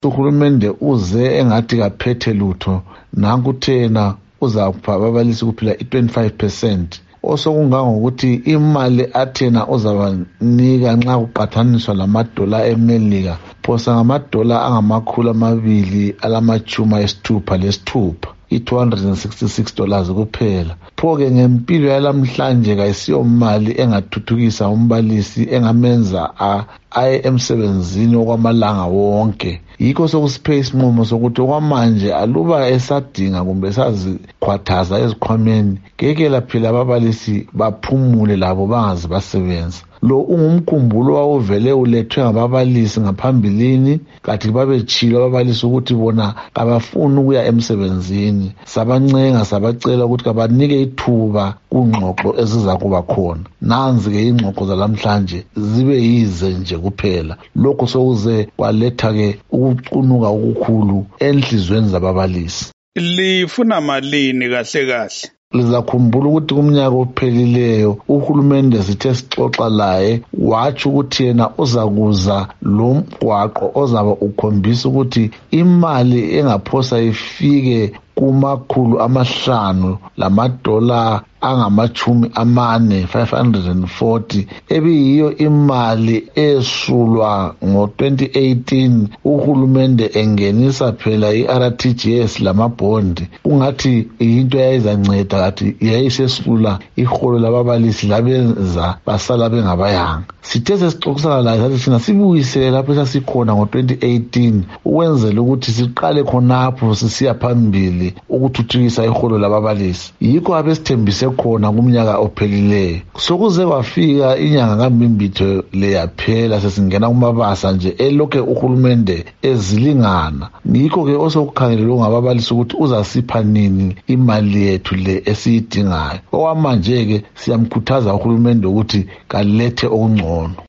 Uhulumende uze engathi kaphethe lutho, nanku thena uzapha ababalisi kuphela i-25%. Osokungangokuthi imali athena uzabanika nxa kuqathaniswa lamadola eMelika phosa ngamadola $266 $266 kuphela. Pho-ke ngempilo yalamhlanje kayisiyo mali engathuthukisa umbalisi engamenza aye emsebenzini okwamalanga wonke. Yikho sokusiphe isinqumo sokuthi okwamanje aluba esadinga kumbe esazikhwathaza ezikhwameni, kekela phela ababalisi baphumule labo bangazi basebenza. Lo ungumkhumbulo wawuvele ulethwe ngababalisi ngaphambilini, kathi babetshilo ababalisi ukuthi bona kabafuni ukuya emsebenzini. Sabancenga sabacela ukuthi kabanike ithuba kungxoxo eziza kuba khona. Nanzi-ke ingxoxo zalamhlanje zibe yize nje kuphela. Lokho sokuze kwaletha-ke ukucunuka okukhulu enhlizweni zababalisi. Lifuna malini kahle kahle? Lizakhumbula ukuthi kumnyaka ophelileyo uhulumende sithe sixoxa laye watsho ukuthi yena uzakuza lo mgwaqo ozaba ukhombisa ukuthi imali engaphosa ifike $540 540 ebiyiyo imali esulwa ngo-2018 uhulumende engenisa phela i-RTGS lamabhondi. Ungathi into yayizanceda kathi yayisesula iholo lababalisi labenza basala bengabayanga. Sithe sesixoxisana laye sathi thina sibuyisele lapho esasikhona ngo-2018 ukwenzela ukuthi siqale khonapho sisiya phambili ukuthuthukisa iholo lababalisi. Yikho abesithembise khona kumnyaka ophelileyo. Sokuze kwafika inyanga kaMbimbitho leyaphela sesingena kumabasa nje elokhe uhulumende ezilingana. Yikho-ke osokukhangelelwe ngababalisi ukuthi uzasipha nini imali yethu le esiyidingayo. Okwamanje-ke siyamkhuthaza uhulumende ukuthi kalethe okungcono.